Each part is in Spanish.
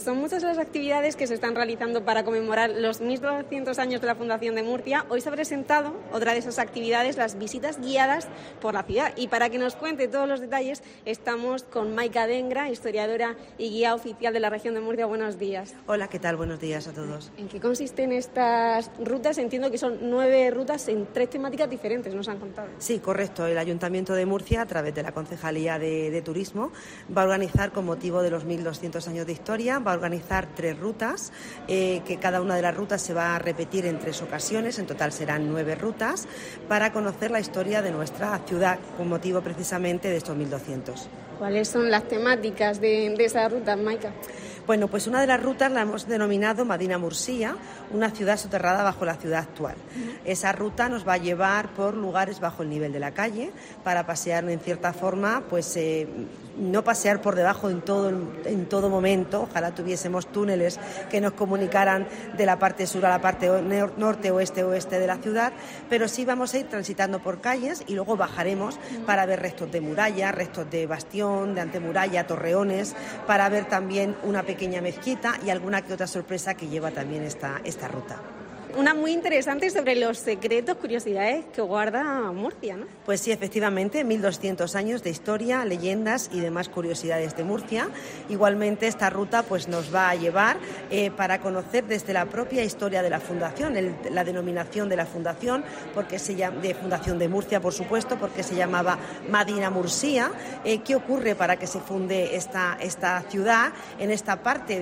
Son muchas las actividades que se están realizando para conmemorar los 1200 años de la Fundación de Murcia. Hoy se ha presentado otra de esas actividades, las visitas guiadas por la ciudad. Y para que nos cuente todos los detalles, estamos con Maika Dengra, historiadora y guía oficial de la región de Murcia. Buenos días. Hola, ¿qué tal? Buenos días a todos. ¿En qué consisten estas rutas? Entiendo que son 9 rutas en 3 temáticas diferentes, nos han contado. Sí, correcto. El Ayuntamiento de Murcia, a través de la Concejalía de Turismo, va a organizar, con motivo de los 1200 años de historia, va a organizar 3 rutas, que cada una de las rutas se va a repetir en 3 ocasiones, en total serán 9 rutas, para conocer la historia de nuestra ciudad, con motivo precisamente de estos 1200. ¿Cuáles son las temáticas de esas rutas, Maika? Bueno, pues una de las rutas la hemos denominado Madina Mursía, una ciudad soterrada bajo la ciudad actual. Esa ruta nos va a llevar por lugares bajo el nivel de la calle para pasear en cierta forma, pues no pasear por debajo en todo momento. Ojalá tuviésemos túneles que nos comunicaran de la parte sur a la parte norte, oeste de la ciudad, pero sí vamos a ir transitando por calles y luego bajaremos para ver restos de muralla, restos de bastión, de antemuralla, torreones, para ver también una pequeña mezquita y alguna que otra sorpresa que lleva también esta ruta. Una muy interesante sobre los secretos, curiosidades que guarda Murcia, ¿no? Pues sí, efectivamente, 1200 años de historia, leyendas y demás curiosidades de Murcia. Igualmente esta ruta pues nos va a llevar para conocer desde la propia historia de la fundación, la denominación de la fundación, porque se llama de Fundación de Murcia, por supuesto, porque se llamaba Madina Mursía. ¿Qué ocurre para que se funde esta ciudad en esta parte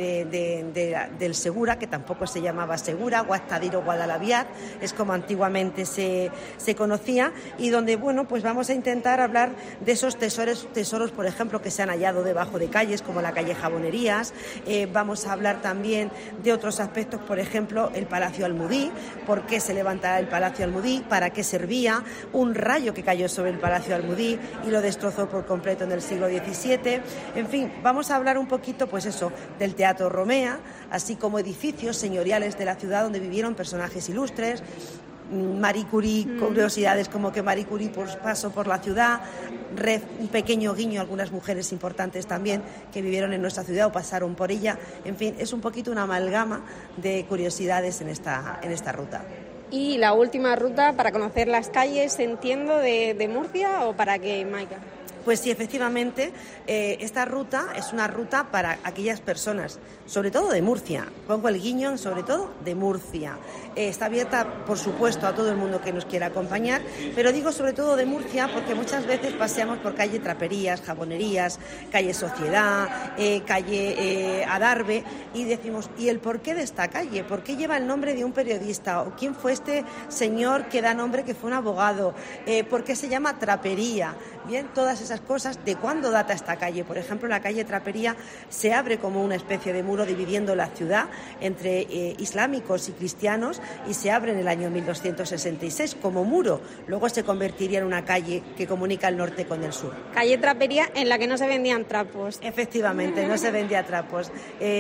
del Segura, que tampoco se llamaba Segura, Guastadiro, Guadalaviar, es como antiguamente se conocía, y donde, bueno, pues vamos a intentar hablar de esos tesoros, por ejemplo, que se han hallado debajo de calles, como la calle Jabonerías. Vamos a hablar también de otros aspectos, por ejemplo, el Palacio Almudí, por qué se levantaba el Palacio Almudí, para qué servía, un rayo que cayó sobre el Palacio Almudí y lo destrozó por completo en el siglo XVII. En fin, vamos a hablar un poquito, pues eso, del Teatro Romea, así como edificios señoriales de la ciudad donde vivieron personajes ilustres. Marie Curie, curiosidades como que Marie Curie pasó por la ciudad, un pequeño guiño a algunas mujeres importantes también que vivieron en nuestra ciudad o pasaron por ella. En fin, es un poquito una amalgama de curiosidades en esta ruta. Y la última ruta para conocer las calles, entiendo, de Murcia, ¿o para qué, Maika? Pues sí, efectivamente, esta ruta es una ruta para aquellas personas, sobre todo de Murcia. Pongo el guiño, sobre todo de Murcia. Está abierta, por supuesto, a todo el mundo que nos quiera acompañar, pero digo sobre todo de Murcia porque muchas veces paseamos por calle Traperías, Jabonerías, calle Sociedad, calle Adarve, y decimos, ¿y el porqué de esta calle? ¿Por qué lleva el nombre de un periodista? ¿O quién fue este señor que da nombre, que fue un abogado? ¿Por qué se llama Trapería? Bien, todas esas cosas. ¿De cuándo data esta calle? Por ejemplo, la calle Trapería se abre como una especie de muro dividiendo la ciudad entre islámicos y cristianos, y se abre en el año 1266 como muro. Luego se convertiría en una calle que comunica el norte con el sur. Calle Trapería en la que no se vendían trapos. Efectivamente, no se vendía trapos.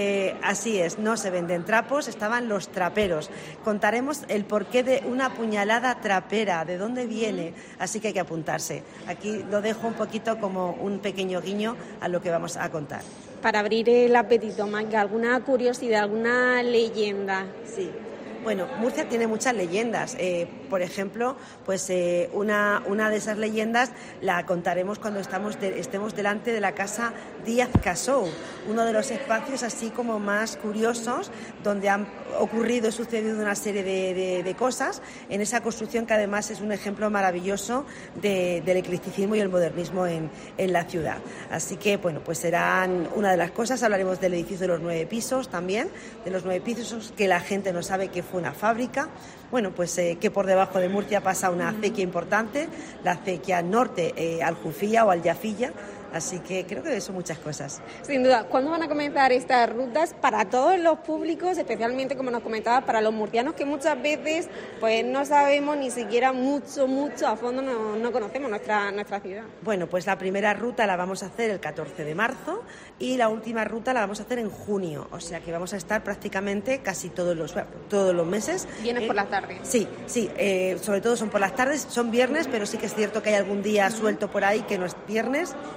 Así es, no se venden trapos, estaban los traperos. Contaremos el porqué de una puñalada trapera, de dónde viene, así que hay que apuntarse. Aquí lo dejo un poquito como un pequeño guiño a lo que vamos a contar. Para abrir el apetito, Maika, ¿alguna curiosidad, alguna leyenda? Sí. Bueno, Murcia tiene muchas leyendas. Por ejemplo, pues una de esas leyendas la contaremos cuando estemos delante de la Casa Díaz Casou, uno de los espacios así como más curiosos donde han ocurrido y sucedido una serie de cosas en esa construcción, que además es un ejemplo maravilloso del eclecticismo y el modernismo en la ciudad. Así que, bueno, pues serán una de las cosas. Hablaremos del edificio de los 9 pisos también, de los 9 pisos que la gente no sabe que fue una fábrica. Bueno, pues que por debajo de Murcia pasa una acequia importante, la acequia norte, Aljufía o Aljafilla. Así que creo que son muchas cosas. Sin duda. ¿Cuándo van a comenzar estas rutas para todos los públicos, especialmente, como nos comentabas, para los murcianos, que muchas veces pues no sabemos ni siquiera mucho a fondo, no conocemos nuestra ciudad? Bueno, pues la primera ruta la vamos a hacer el 14 de marzo y la última ruta la vamos a hacer en junio. O sea que vamos a estar prácticamente casi todos los meses. ¿Vienes por las tardes? Sí, sobre todo son por las tardes, son viernes, pero sí que es cierto que hay algún día suelto por ahí que no es viernes.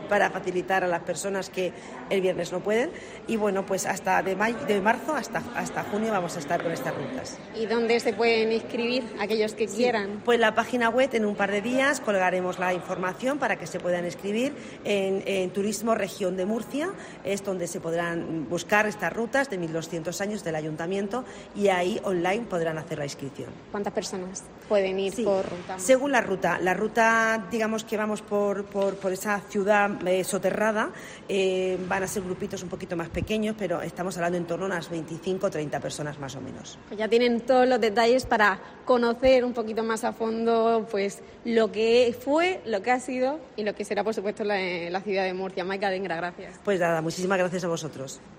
para facilitar a las personas que el viernes no pueden. Y bueno, pues de marzo hasta junio vamos a estar con estas rutas. ¿Y dónde se pueden inscribir aquellos que quieran? Pues la página web, en un par de días colgaremos la información para que se puedan inscribir en Turismo Región de Murcia. Es donde se podrán buscar estas rutas de 1200 años del Ayuntamiento, y ahí online podrán hacer la inscripción. ¿Cuántas personas pueden ir por ruta? Según la ruta, digamos que vamos por esa ciudad soterrada, van a ser grupitos un poquito más pequeños, pero estamos hablando en torno a unas 25 o 30 personas más o menos. Pues ya tienen todos los detalles para conocer un poquito más a fondo pues lo que fue, lo que ha sido y lo que será, por supuesto, la ciudad de Murcia. Maika Dengra, gracias. Pues nada, muchísimas gracias a vosotros.